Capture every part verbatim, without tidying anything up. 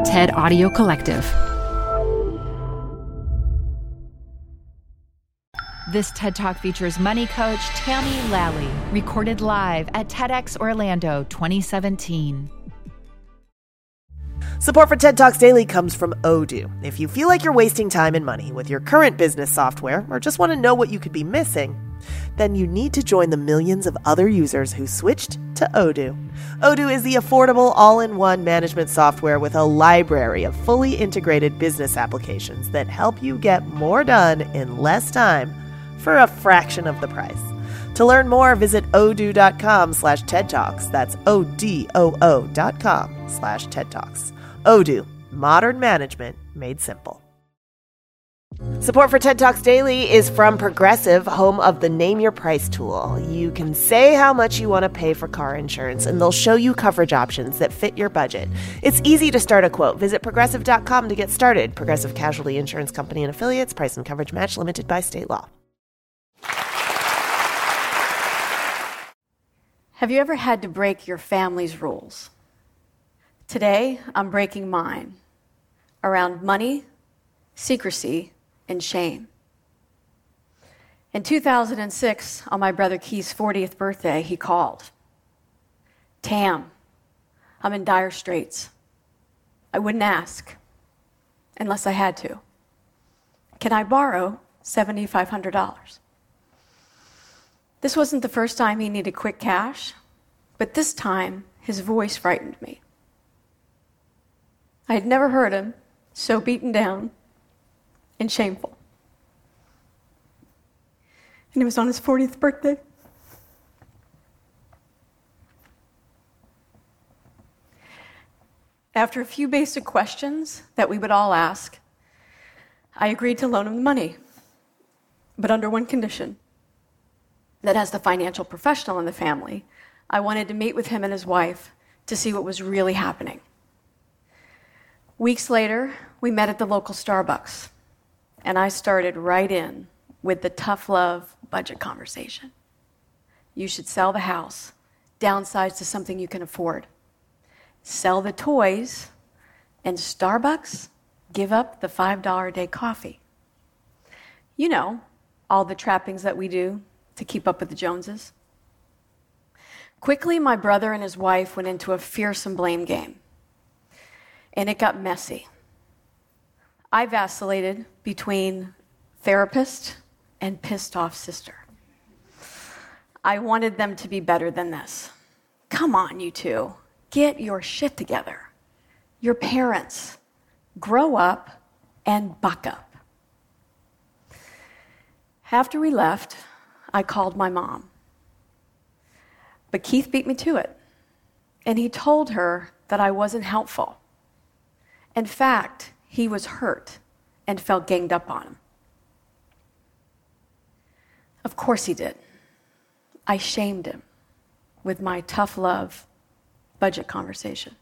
TED Audio Collective. This TED Talk features money coach Tammy Lally, recorded live at TEDx Orlando twenty seventeen. Support for TED Talks Daily comes from Odoo. If you feel like you're wasting time and money with your current business software or just want to know what you could be missing, then you need to join the millions of other users who switched to Odoo. Odoo is the affordable all-in-one management software with a library of fully integrated business applications that help you get more done in less time for a fraction of the price. To learn more, visit odoo.com slash TED Talks. That's O-D-O-O dot com slash TED Talks. Odoo, modern management made simple. Support for TED Talks Daily is from Progressive, home of the Name Your Price tool. You can say how much you want to pay for car insurance, and they'll show you coverage options that fit your budget. It's easy to start a quote. Visit progressive dot com to get started. Progressive Casualty Insurance Company and Affiliates. Price and coverage match limited by state law. Have you ever had to break your family's rules? Today, I'm breaking mine around money, secrecy, and shame. In two thousand six, on my brother Keith's fortieth birthday, he called. Tam, I'm in dire straits. I wouldn't ask unless I had to. Can I borrow seven thousand five hundred dollars? This wasn't the first time he needed quick cash, but this time his voice frightened me. I had never heard him so beaten down and shameful. And it was on his fortieth birthday. After a few basic questions that we would all ask, I agreed to loan him the money, but under one condition. That as the financial professional in the family, I wanted to meet with him and his wife to see what was really happening. Weeks later, we met at the local Starbucks, and I started right in with the tough love budget conversation. You should sell the house, downsize to something you can afford. Sell the toys, and Starbucks, give up the five dollars a day coffee. You know, all the trappings that we do to keep up with the Joneses. Quickly, my brother and his wife went into a fearsome blame game, and it got messy. I vacillated between therapist and pissed off sister. I wanted them to be better than this. Come on, you two, get your shit together. Your parents, grow up and buck up. After we left, I called my mom. But Keith beat me to it, and he told her that I wasn't helpful. In fact, he was hurt and felt ganged up on him. Of course he did. I shamed him with my tough love budget conversation.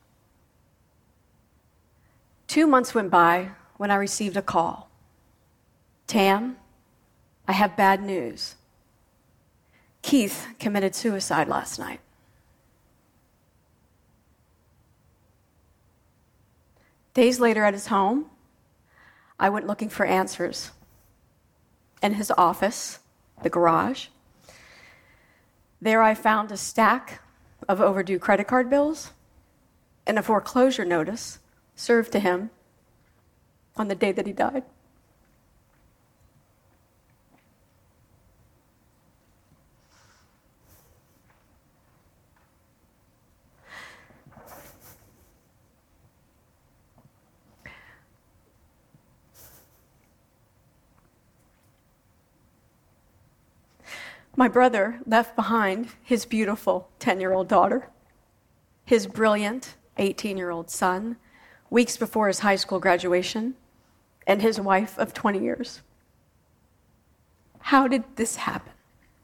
Two months went by when I received a call. Tam, I have bad news. Keith committed suicide last night. Days later at his home, I went looking for answers. In his office, the garage, there I found a stack of overdue credit card bills and a foreclosure notice served to him on the day that he died. My brother left behind his beautiful ten-year-old daughter, his brilliant eighteen-year-old son, weeks before his high school graduation, and his wife of twenty years. How did this happen?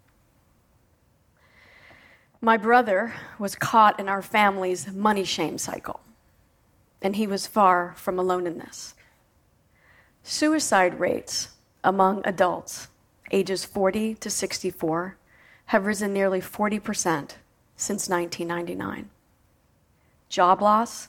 My brother was caught in our family's money shame cycle, and he was far from alone in this. Suicide rates among adults ages forty to sixty-four have risen nearly forty percent since nineteen ninety-nine. Job loss,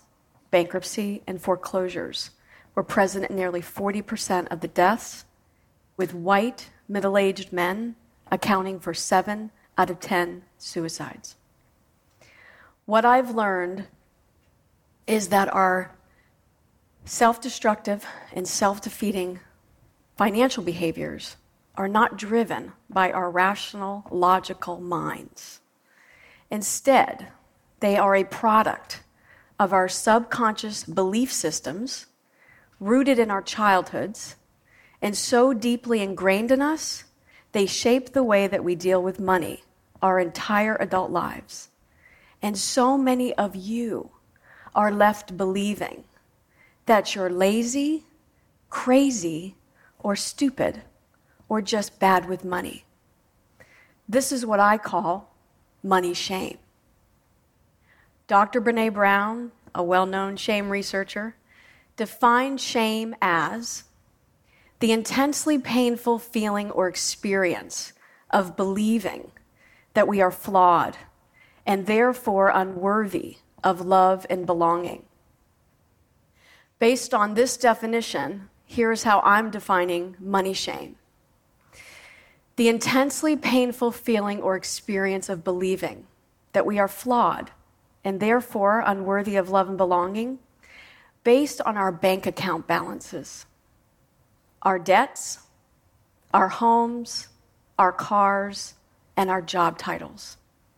bankruptcy, and foreclosures were present in nearly forty percent of the deaths, with white, middle-aged men accounting for seven out of ten suicides. What I've learned is that our self-destructive and self-defeating financial behaviors are not driven by our rational, logical minds. Instead, they are a product of our subconscious belief systems rooted in our childhoods and so deeply ingrained in us, they shape the way that we deal with money our entire adult lives. And so many of you are left believing that you're lazy, crazy, or stupid, or just bad with money. This is what I call money shame. Doctor Brené Brown, a well-known shame researcher, defined shame as the intensely painful feeling or experience of believing that we are flawed and therefore unworthy of love and belonging. Based on this definition, here's how I'm defining money shame. The intensely painful feeling or experience of believing that we are flawed and therefore unworthy of love and belonging based on our bank account balances, our debts, our homes, our cars, and our job titles.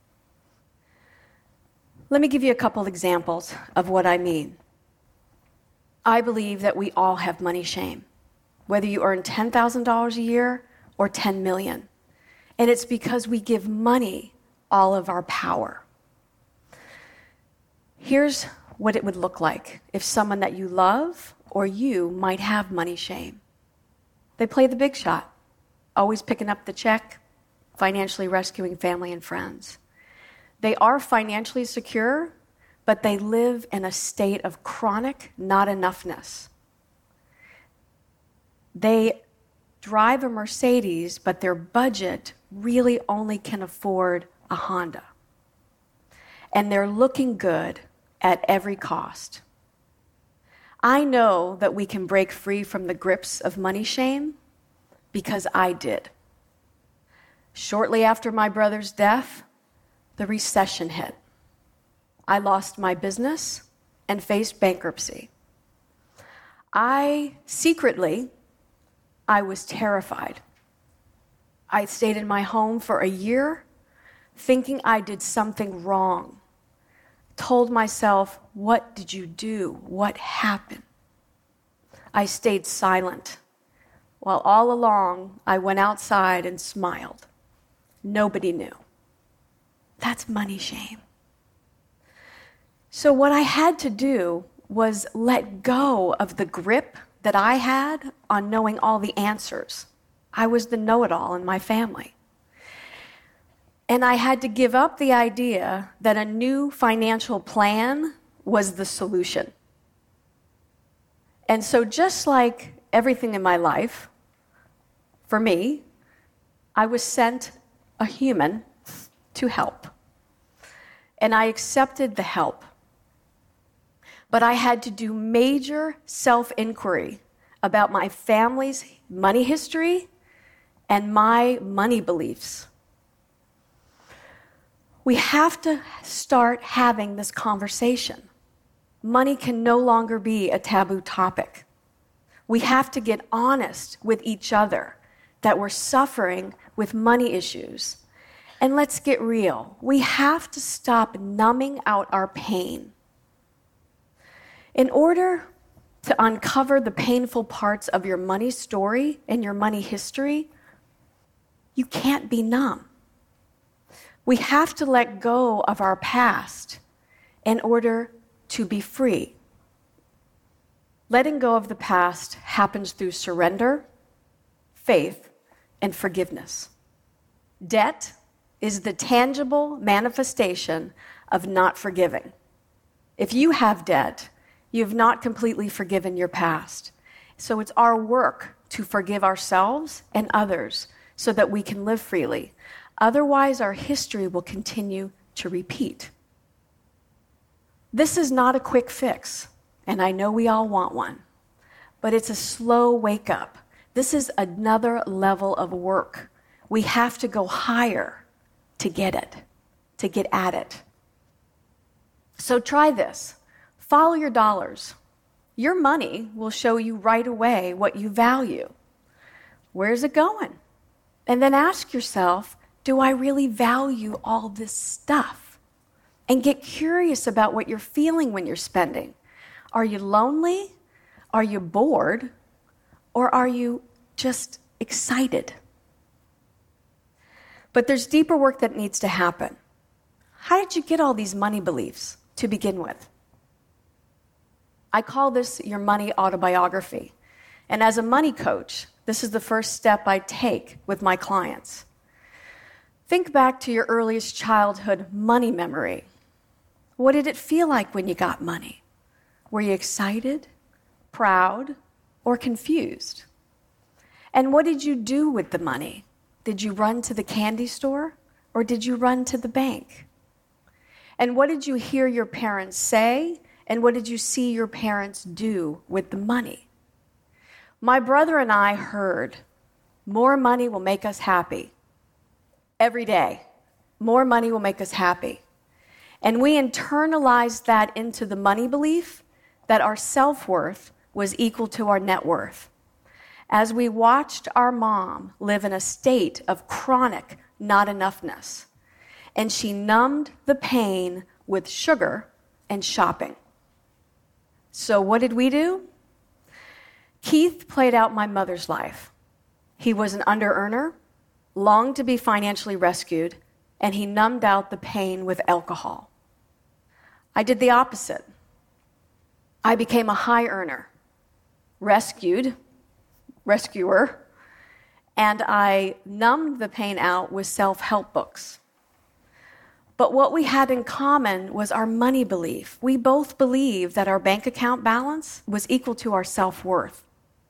Let me give you a couple examples of what I mean. I believe that we all have money shame, whether you earn ten thousand dollars a year or ten million dollars. And it's because we give money all of our power. Here's what it would look like if someone that you love or you might have money shame. They play the big shot, always picking up the check, financially rescuing family and friends. They are financially secure, but they live in a state of chronic not enoughness. They drive a Mercedes, but their budget really only can afford a Honda. And they're looking good at every cost. I know that we can break free from the grips of money shame because I did. Shortly after my brother's death, the recession hit. I lost my business and faced bankruptcy. I secretly, I was terrified. I stayed in my home for a year thinking I did something wrong. Told myself, what did you do? What happened? I stayed silent, while all along I went outside and smiled. Nobody knew. That's money shame. So what I had to do was let go of the grip that I had on knowing all the answers. I was the know-it-all in my family. And I had to give up the idea that a new financial plan was the solution. And so just like everything in my life, for me, I was sent a human to help. And I accepted the help. But I had to do major self-inquiry about my family's money history and my money beliefs. We have to start having this conversation. Money can no longer be a taboo topic. We have to get honest with each other that we're suffering with money issues. And let's get real. We have to stop numbing out our pain. In order to uncover the painful parts of your money story and your money history, you can't be numb. We have to let go of our past in order to be free. Letting go of the past happens through surrender, faith, and forgiveness. Debt is the tangible manifestation of not forgiving. If you have debt, you have not completely forgiven your past. So it's our work to forgive ourselves and others so that we can live freely. Otherwise, our history will continue to repeat. This is not a quick fix. and I know we all want one, but it's a slow wake up. This is another level of work. We have to go higher to get it, to get at it. So try this. Follow your dollars. Your money will show you right away what you value. Where's it going? And then ask yourself, do I really value all this stuff? And get curious about what you're feeling when you're spending. Are you lonely? Are you bored? Or are you just excited? But there's deeper work that needs to happen. How did you get all these money beliefs to begin with? I call this your money autobiography. And as a money coach, this is the first step I take with my clients. Think back to your earliest childhood money memory. What did it feel like when you got money? Were you excited, proud, or confused? And what did you do with the money? Did you run to the candy store, or did you run to the bank? And what did you hear your parents say, and what did you see your parents do with the money? My brother and I heard, more money will make us happy. Every day, more money will make us happy. And we internalized that into the money belief that our self-worth was equal to our net worth. As we watched our mom live in a state of chronic not enoughness, and she numbed the pain with sugar and shopping. So what did we do? Keith played out my mother's life. He was an under-earner, longed to be financially rescued, and he numbed out the pain with alcohol. I did the opposite. I became a high earner, rescued, rescuer, and I numbed the pain out with self-help books. But what we had in common was our money belief. We both believed that our bank account balance was equal to our self-worth.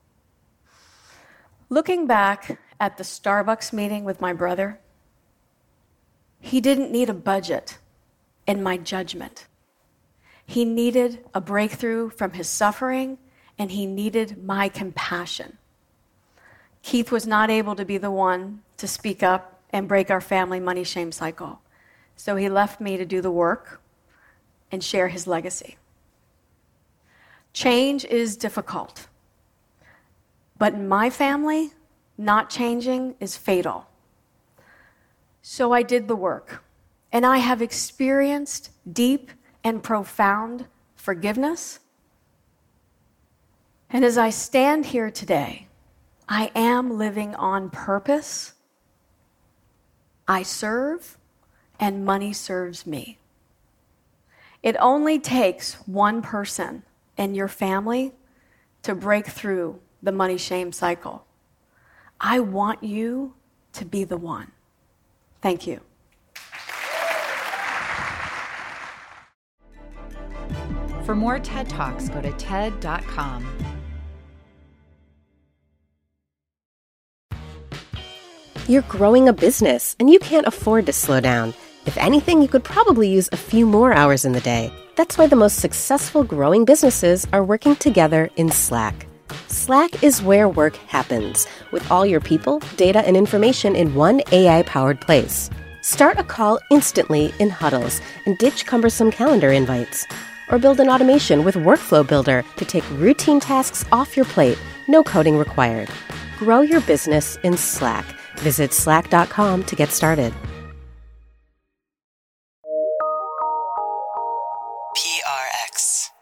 Looking back at the Starbucks meeting with my brother, he didn't need a budget in my judgment. He needed a breakthrough from his suffering, and he needed my compassion. Keith was not able to be the one to speak up and break our family money shame cycle. So he left me to do the work and share his legacy. Change is difficult. But in my family, not changing is fatal. So I did the work, and I have experienced deep and profound forgiveness. And as I stand here today, I am living on purpose. I serve, and money serves me. It only takes one person in your family to break through the money shame cycle. I want you to be the one. Thank you. For more TED Talks, go to ted dot com. You're growing a business, and you can't afford to slow down. If anything, you could probably use a few more hours in the day. That's why the most successful growing businesses are working together in Slack. Slack is where work happens, with all your people, data, and information in one A I-powered place. Start a call instantly in huddles and ditch cumbersome calendar invites. Or build an automation with Workflow Builder to take routine tasks off your plate, no coding required. Grow your business in Slack. Visit slack dot com to get started. P R X.